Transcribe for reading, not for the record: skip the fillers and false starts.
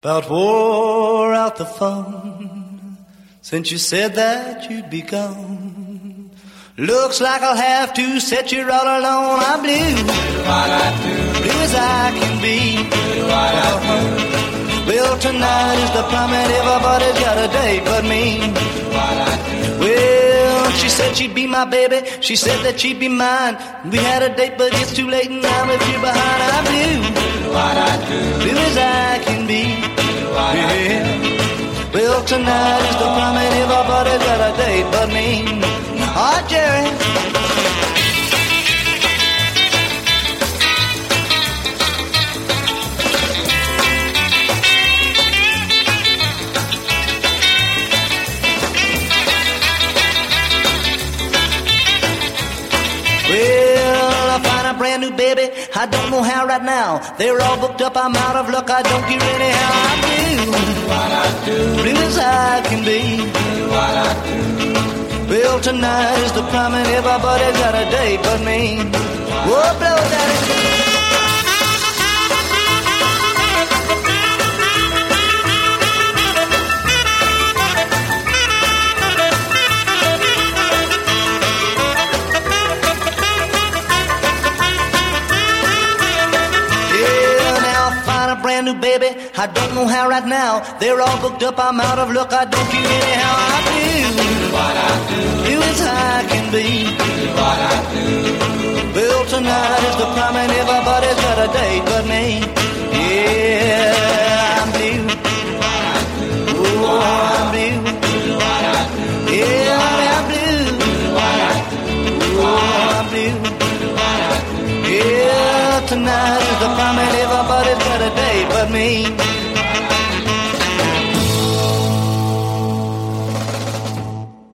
About wore out the phone since you said that you'd be gone. Looks like I'll have to set you all alone. I'm blue, blue as I can be. Well, tonight is the prom and everybody's got a date but me. Well, she said she'd be my baby, she said that she'd be mine. We had a date but it's too late and I'm a few behind. I'm blue, blue as I can be. Yeah. Well, tonight is the prom and everybody's got a date but me. Oh, Jerry. Well, I find a brand new baby, I don't know how right now. They're all booked up, I'm out of luck, I don't get ready how I do. Blue as I can be. Well, tonight is the prom and everybody's got a date but me. Whoa, blow that. Brand new baby, I don't know how right now. They're all booked up, I'm out of luck, I don't care anyhow. I do, blue as I can be. Well, tonight is the prom and everybody's got a date but me. Yeah.